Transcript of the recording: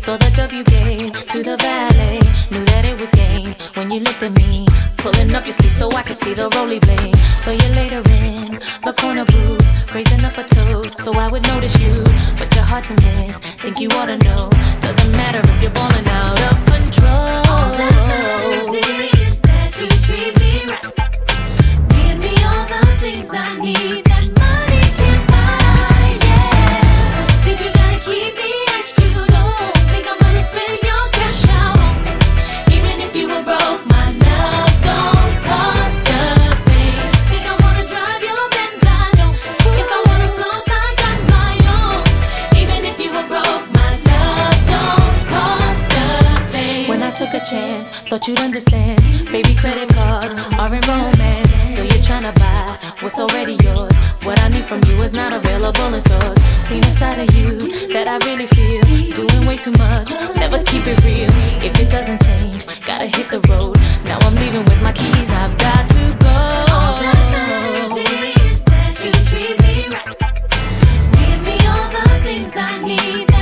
Saw the W gave to the ballet. Knew that it was game when you looked at me. Pulling up your sleeve so I could see the roly bling. So you later in the corner booth, raising up a toast so I would notice you. But you're hard to miss, think you ought to know. Doesn't matter if you're balling out of control. All that matters is that you treat me right. Give me all the things I need that money can't buy, yeah. Think you gotta keep me as you don't think I'm gonna spend your cash out on me. Even if you were broke, my love don't cost a thing. Think I wanna drive your Benz, I don't. If I wanna floss, I got my own. Even if you were broke, my love don't cost a thing. When I took a chance, thought you'd understand. Baby, credit cards are in romance. Still you're tryna buy what's already yours. What I need from you is not available in stores. Seen a side of you that I really feel. Doing way too much, never keep it real. If it doesn't change, gotta hit the road. Now I'm leaving with my keys, I've got to go. All that matters is that you treat me right. Give me all the things I need.